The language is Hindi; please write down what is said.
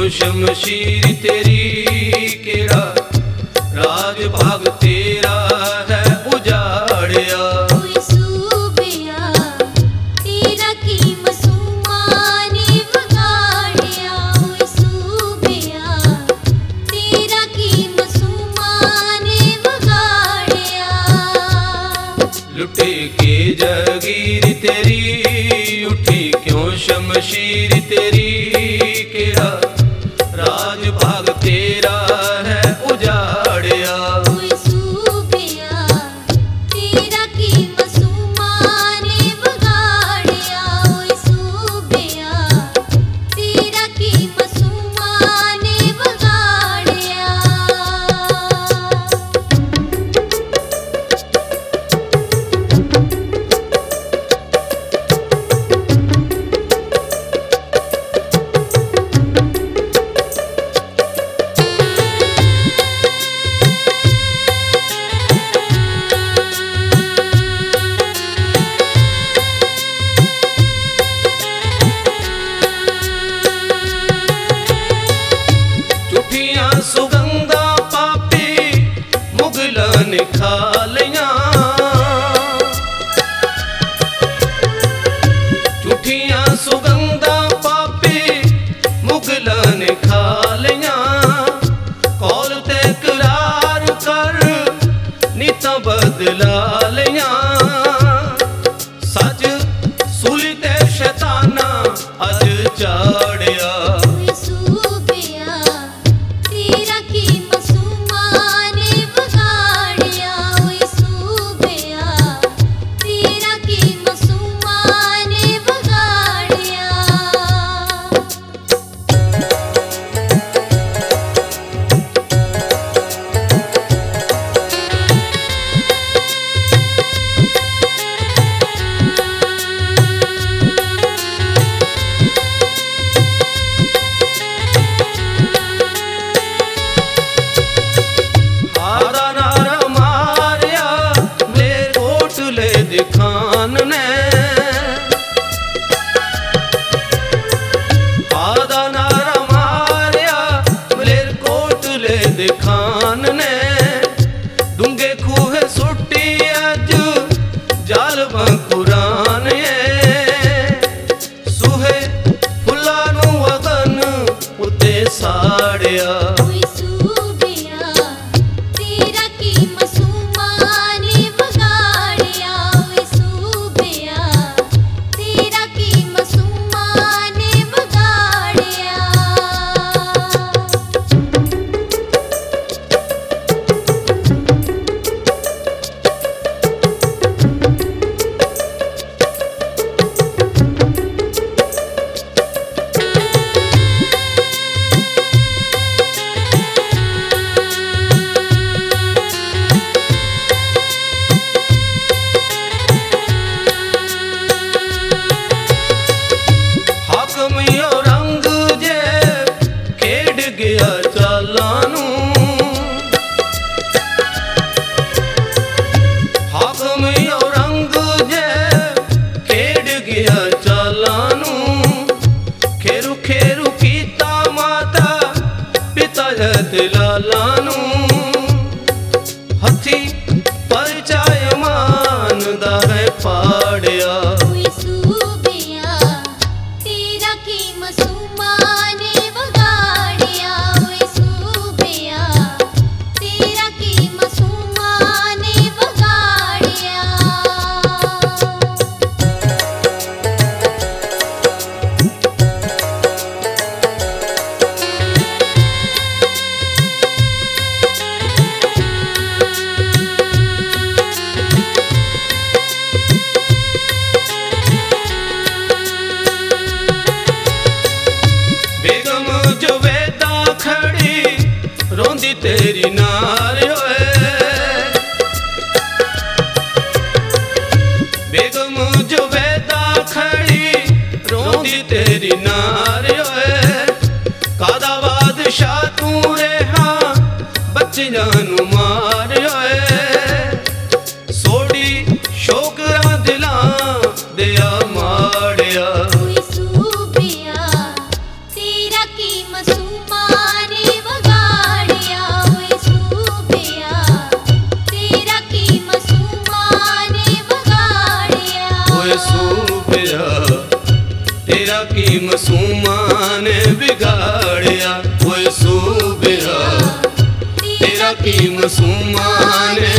शमशीर तेरी, केड़ा राज भाग तेरा है उजाड़िया। ओए सूबिया तेरा की मसूमा ने बगाड़िया। ओए सूबिया तेरा की मसूमा ने बगाड़िया। लुटे के जागीर तेरी, उठी क्यों शमशीर तेरी, केड़ा राज भाग तेरा है उजाड़िया। ओए सूबिया तेरा की मसूमा ने बगाड़िया। ओए सूबिया तेरा की मसूमा ने बगाड़िया। सुगंधा पापी मुगला ने खा लिया। झूठियां सुगंधा पापी मुगला ने खा लिया। कौल ते करार कर नीता बदला लिया। सच सूली ते शैताना अज चाड़िया। ओए सूबिया तेरा की मसूमा ने बगाड़िया। ओए सूबिया तेरा की मसूमा ने बगाड़िया। दिखान ने आदा नारा मारिया मलेर कोटले दिखान ने। डूंगे खूह सुट्टी अज जाल कुरान सूहे फुल्ला नू अगन उते साड़िया। ओए सूबिया तेरा की मसूमा ने बगाड़िया। ओए सूबिया तेरा की मसूमा ने बगाड़िया। रंग जे खेड़ गया चालानू। हाकम रंग जे खेड़ गया चालानू। खेरू खेरू कीता माता पिता लालानू। हथी परचाय मान दा है पाड़िया। ओए सूबिया तेरा की मसूमा ने बगाड़िया। ओए सूबिया तेरा की मसूमा ने बगाड़िया। रोंदी तेरी नार होए। बेगम जो वेदा खड़ी रोंदी तेरी नार होए। कादा बादशाह तू रेहा बच्चियां नू मार होए। सोड़ी शोकरा दिलां दिया माड़िया। ओए सूबिया तेरा की मसूमा की मासूमां ने बिगाड़िया, ओए सूबिया तेरा की मासूमां ने